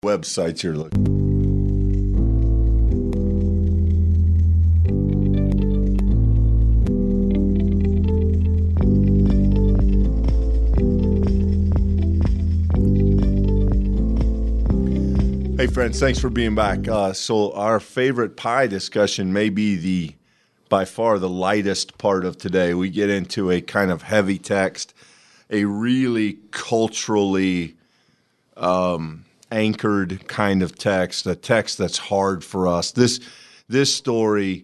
Websites you're looking. Hey friends, thanks for being back. So our favorite pie discussion may be by far the lightest part of today. We get into a kind of heavy text, a really culturally anchored kind of text, a text that's hard for us. This story,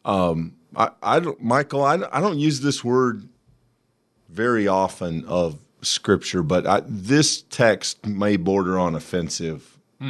Michael, I don't use this word very often of Scripture, but this text may border on offensive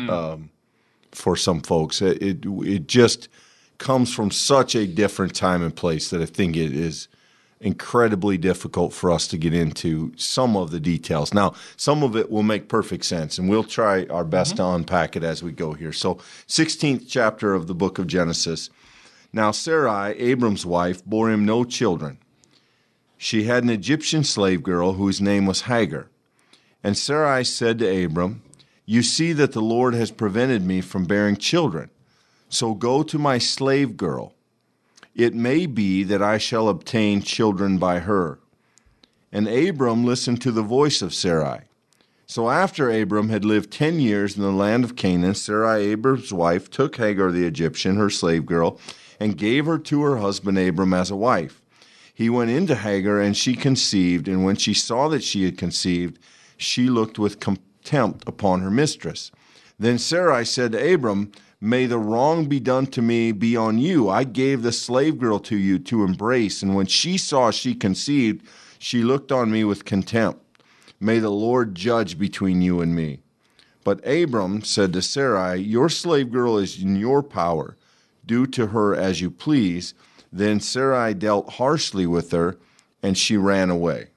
for some folks. It just comes from such a different time and place that I think it is incredibly difficult for us to get into some of the details. Now, some of it will make perfect sense, and we'll try our best to unpack it as we go here. So, 16th chapter of the book of Genesis. Now, Sarai, Abram's wife, bore him no children. She had an Egyptian slave girl whose name was Hagar. And Sarai said to Abram, "You see that the Lord has prevented me from bearing children. So go to my slave girl. It may be that I shall obtain children by her." And Abram listened to the voice of Sarai. So after Abram had lived 10 years in the land of Canaan, Sarai, Abram's wife, took Hagar the Egyptian, her slave girl, and gave her to her husband Abram as a wife. He went into Hagar, and she conceived, and when she saw that she had conceived, she looked with contempt upon her mistress. Then Sarai said to Abram, "May the wrong be done to me be on you. I gave the slave girl to you to embrace, and when she saw she conceived, she looked on me with contempt. May the Lord judge between you and me." But Abram said to Sarai, "Your slave girl is in your power. Do to her as you please." Then Sarai dealt harshly with her, and she ran away.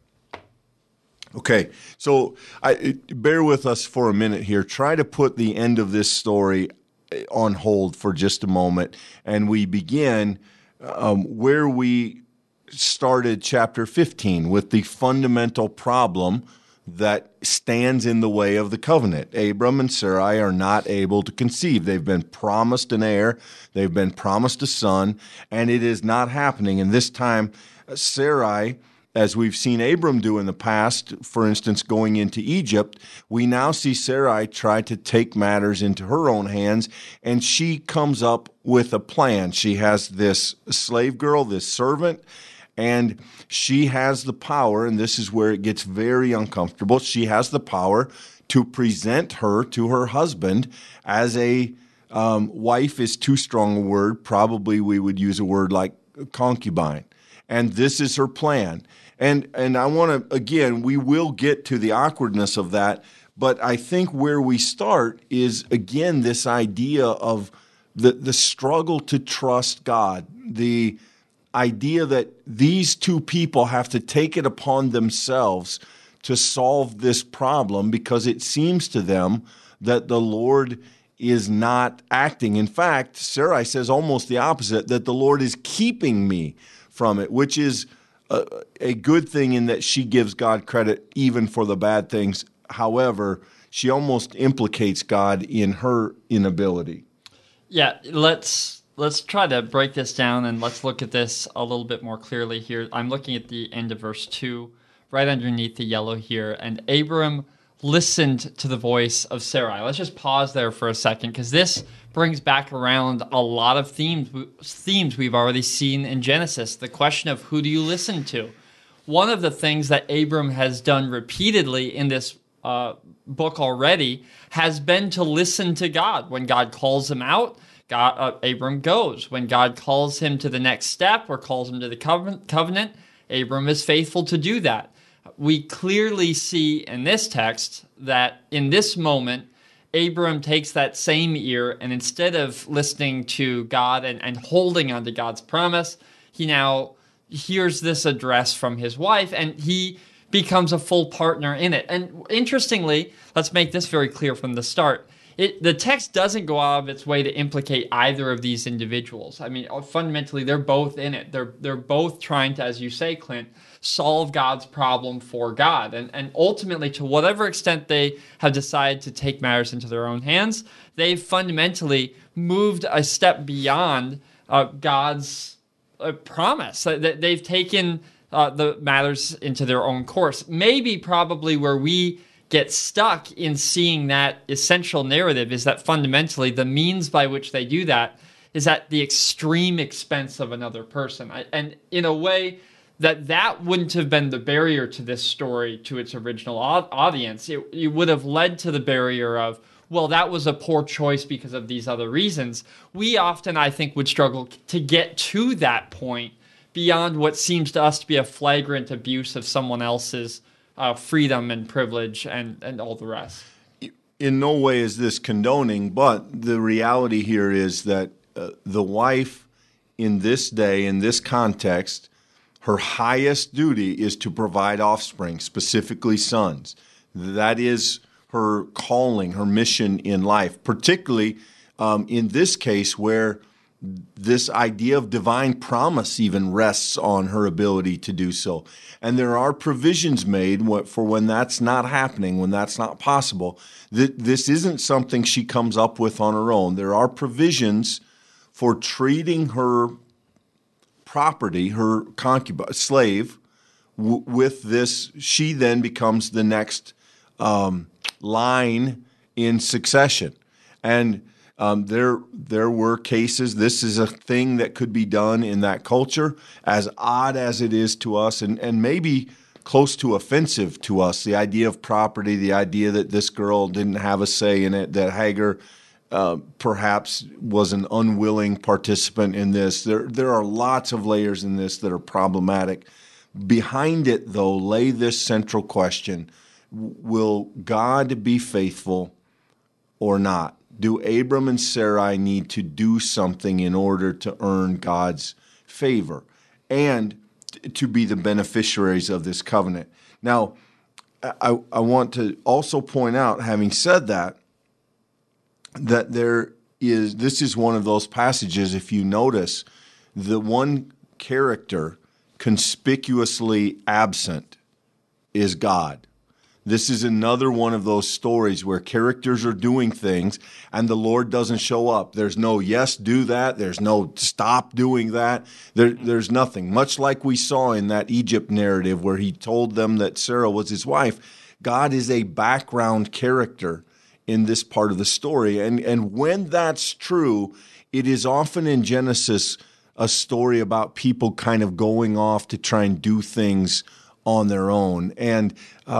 Okay, so bear with us for a minute here. Try to put the end of this story on hold for just a moment, and we begin where we started chapter 15 with the fundamental problem that stands in the way of the covenant. Abram and Sarai are not able to conceive. They've been promised an heir, they've been promised a son, and it is not happening. And this time, Sarai, as we've seen Abram do in the past, for instance, going into Egypt, we now see Sarai try to take matters into her own hands, and she comes up with a plan. She has this slave girl, this servant, and she has the power, and this is where it gets very uncomfortable. She has the power to present her to her husband as a wife is too strong a word. Probably we would use a word like concubine. And this is her plan. And I want to, again, we will get to the awkwardness of that, but I think where we start is, again, this idea of the struggle to trust God, the idea that these two people have to take it upon themselves to solve this problem because it seems to them that the Lord is not acting. In fact, Sarai says almost the opposite, that the Lord is keeping me from it, which is a good thing in that she gives God credit even for the bad things. However, she almost implicates God in her inability. Yeah, let's try to break this down and let's look at this a little bit more clearly here. I'm looking at the end of verse 2, right underneath the yellow here. And Abram listened to the voice of Sarai. Let's just pause there for a second, because this brings back around a lot of themes we've already seen in Genesis. The question of who do you listen to? One of the things that Abram has done repeatedly in this book already has been to listen to God. When God calls him out, Abram goes. When God calls him to the next step or calls him to the covenant, Abram is faithful to do that. We clearly see in this text that in this moment, Abram takes that same ear, and instead of listening to God and holding on to God's promise, he now hears this address from his wife, and he becomes a full partner in it. And interestingly, let's make this very clear from the start. the text doesn't go out of its way to implicate either of these individuals. I mean, fundamentally, they're both in it. They're both trying to, as you say, Clint, solve God's problem for God. And ultimately, to whatever extent they have decided to take matters into their own hands, they've fundamentally moved a step beyond God's promise. They've taken the matters into their own course. Maybe probably where we get stuck in seeing that essential narrative is that fundamentally the means by which they do that is at the extreme expense of another person. And in a way that wouldn't have been the barrier to this story to its original audience. It would have led to the barrier of, well, that was a poor choice because of these other reasons. We often, I think, would struggle to get to that point beyond what seems to us to be a flagrant abuse of someone else's freedom and privilege and all the rest. In no way is this condoning, but the reality here is that the wife in this day, in this context, her highest duty is to provide offspring, specifically sons. That is her calling, her mission in life, particularly in this case where this idea of divine promise even rests on her ability to do so. And there are provisions made for when that's not happening, when that's not possible. This isn't something she comes up with on her own. There are provisions for treating her property, her concubine, slave, with this. She then becomes the next line in succession. And there were cases, this is a thing that could be done in that culture, as odd as it is to us, and maybe close to offensive to us, the idea of property, the idea that this girl didn't have a say in it, that Hagar perhaps was an unwilling participant in this. There are lots of layers in this that are problematic. Behind it, though, lay this central question: will God be faithful or not? Do Abram and Sarai need to do something in order to earn God's favor and to be the beneficiaries of this covenant? Now, I want to also point out, having said that this is one of those passages, if you notice, the one character conspicuously absent is God. This is another one of those stories where characters are doing things and the Lord doesn't show up. There's no, yes, do that. There's no, stop doing that. There's nothing. Much like we saw in that Egypt narrative where he told them that Sarah was his wife, God is a background character in this part of the story. And when that's true, it is often in Genesis a story about people kind of going off to try and do things on their own, and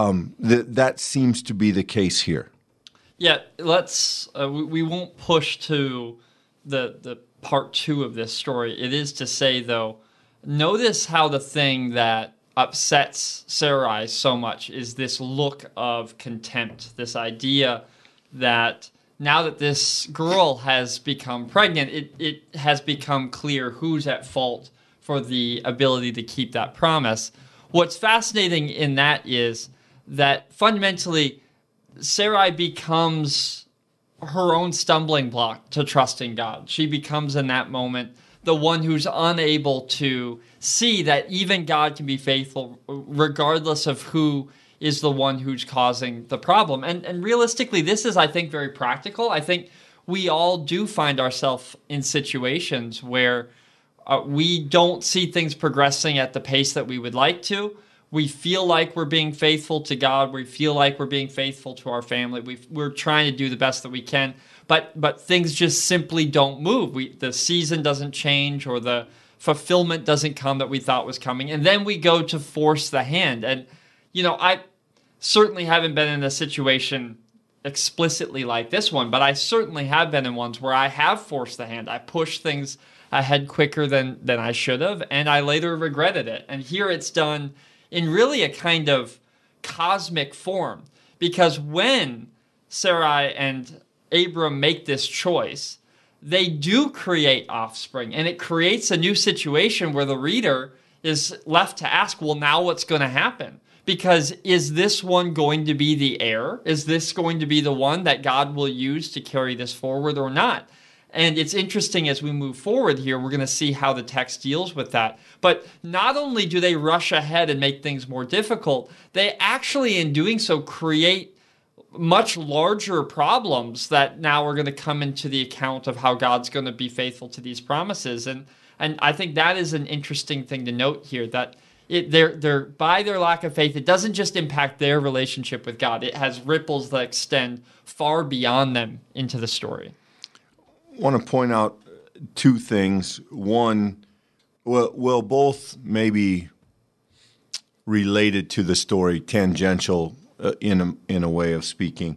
that seems to be the case here. Yeah, let's. We won't push to the part two of this story. It is to say, though, notice how the thing that upsets Sarai so much is this look of contempt, this idea that now that this girl has become pregnant, it has become clear who's at fault for the ability to keep that promise. What's fascinating in that is that fundamentally Sarai becomes her own stumbling block to trusting God. She becomes in that moment the one who's unable to see that even God can be faithful regardless of who is the one who's causing the problem. And realistically, this is, I think, very practical. I think we all do find ourselves in situations where we don't see things progressing at the pace that we would like to. We feel like we're being faithful to God. We feel like we're being faithful to our family. We're trying to do the best that we can, but things just simply don't move. The season doesn't change, or the fulfillment doesn't come that we thought was coming. And then we go to force the hand. And, I certainly haven't been in a situation explicitly like this one, but I certainly have been in ones where I have forced the hand. I pushed things ahead quicker than I should have, and I later regretted it. And here it's done in really a kind of cosmic form, because when Sarai and Abram make this choice, they do create offspring, and it creates a new situation where the reader is left to ask, well, now what's going to happen? because is this one going to be the heir? Is this going to be the one that God will use to carry this forward or not? And it's interesting as we move forward here, we're going to see how the text deals with that. But not only do they rush ahead and make things more difficult, they actually, in doing so, create much larger problems that now are going to come into the account of how God's going to be faithful to these promises. And I think that is an interesting thing to note here, that they're by their lack of faith, it doesn't just impact their relationship with God. It has ripples that extend far beyond them into the story. I want to point out two things. One, well, both maybe related to the story, tangential in a way of speaking.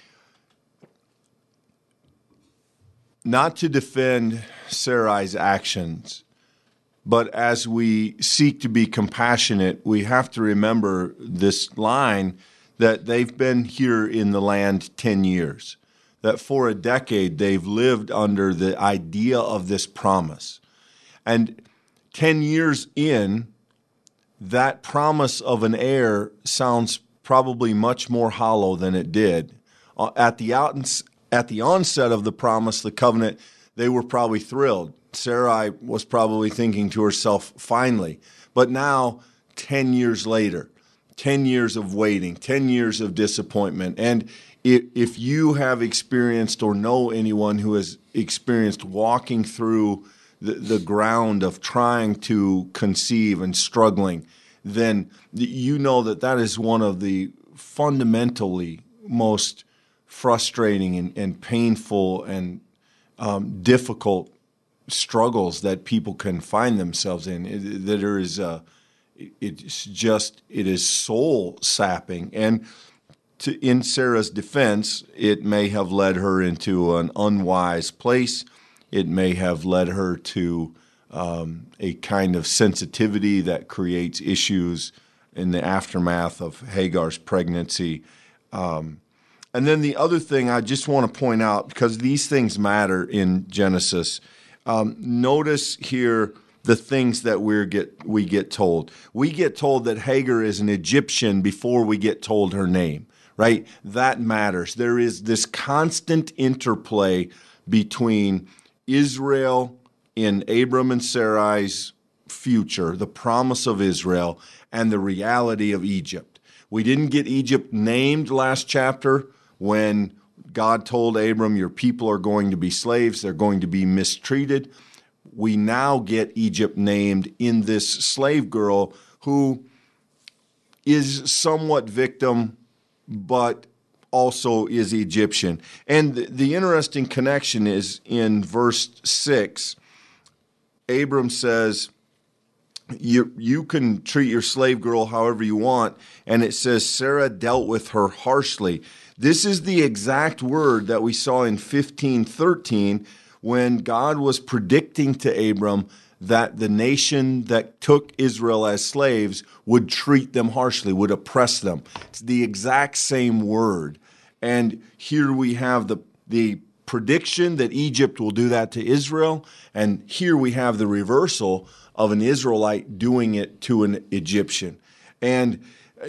Not to defend Sarai's actions, but as we seek to be compassionate, we have to remember this line that they've been here in the land 10 years. That for a decade they've lived under the idea of this promise. And 10 years in, that promise of an heir sounds probably much more hollow than it did. At the onset of the promise, the covenant, they were probably thrilled. Sarai was probably thinking to herself, finally. But now, 10 years later, 10 years of waiting, 10 years of disappointment, and if you have experienced or know anyone who has experienced walking through the ground of trying to conceive and struggling, then you know that is one of the fundamentally most frustrating and painful and difficult struggles that people can find themselves in. It is soul sapping. And in Sarah's defense, it may have led her into an unwise place. It may have led her to a kind of sensitivity that creates issues in the aftermath of Hagar's pregnancy. And then the other thing I just want to point out, because these things matter in Genesis, notice here the things that we get told. We get told that Hagar is an Egyptian before we get told her name. Right? That matters. There is this constant interplay between Israel in Abram and Sarai's future, the promise of Israel, and the reality of Egypt. We didn't get Egypt named last chapter when God told Abram, your people are going to be slaves, they're going to be mistreated. We now get Egypt named in this slave girl who is somewhat victim, but also is Egyptian. And the interesting connection is in verse 6. Abram says, you can treat your slave girl however you want. And it says, Sarah dealt with her harshly. This is the exact word that we saw in 15:13 when God was predicting to Abram that the nation that took Israel as slaves would treat them harshly, would oppress them. It's the exact same word. And here we have the prediction that Egypt will do that to Israel, and here we have the reversal of an Israelite doing it to an Egyptian. And,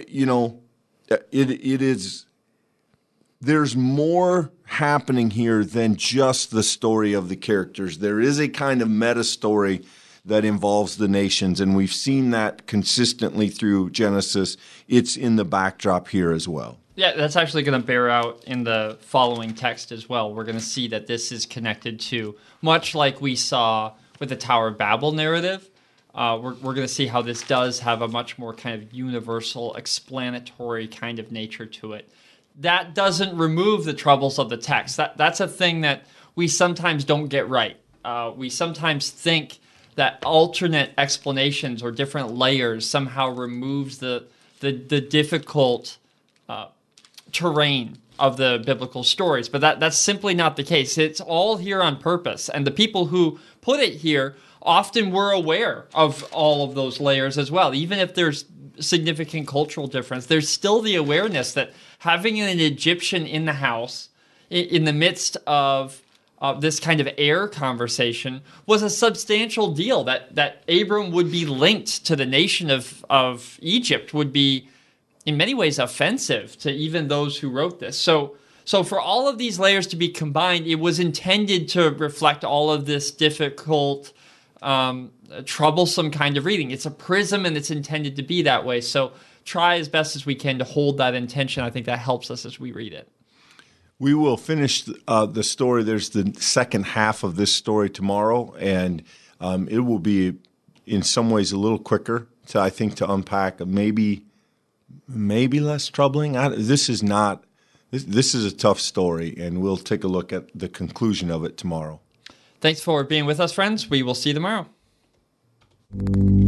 there's more happening here than just the story of the characters. There is a kind of meta story that involves the nations, and we've seen that consistently through Genesis. It's in the backdrop here as well. Yeah, that's actually going to bear out in the following text as well. We're going to see that this is connected to, much like we saw with the Tower of Babel narrative, we're going to see how this does have a much more kind of universal, explanatory kind of nature to it. That doesn't remove the troubles of the text. That's a thing that we sometimes don't get right. We sometimes think that alternate explanations or different layers somehow removes the difficult terrain of the biblical stories. But that's simply not the case. It's all here on purpose. And the people who put it here often were aware of all of those layers as well. Even if there's significant cultural difference, there's still the awareness that having an Egyptian in the house in the midst of this kind of heir conversation was a substantial deal, that Abram would be linked to the nation of Egypt, would be in many ways offensive to even those who wrote this. So for all of these layers to be combined, it was intended to reflect all of this difficult, troublesome kind of reading. It's a prism, and it's intended to be that way. So try as best as we can to hold that intention. I think that helps us as we read it. We will finish the story. There's the second half of this story tomorrow, and it will be in some ways a little quicker I think to unpack. Maybe less troubling. This is a tough story, and we'll take a look at the conclusion of it tomorrow. Thanks for being with us, friends. We will see you tomorrow.